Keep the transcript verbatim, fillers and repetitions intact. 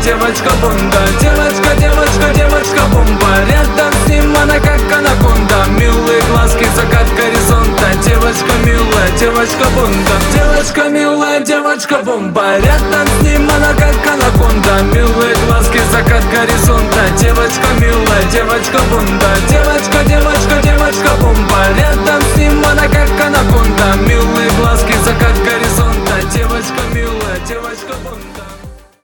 девочка бунда. Девочка, девочка, девочка бомба. Рядом с ним она как анаконда. Милые глазки, закат горизонта. Девочка милая, девочка бунда. Девочка милая, девочка бомба. Рядом с ним она как анаконда. Милые глазки, закат горизонта. Девочка милая, девочка бунда. Девочка, девочка, девочка бомба. Рядом с ним она как анаконда. Милые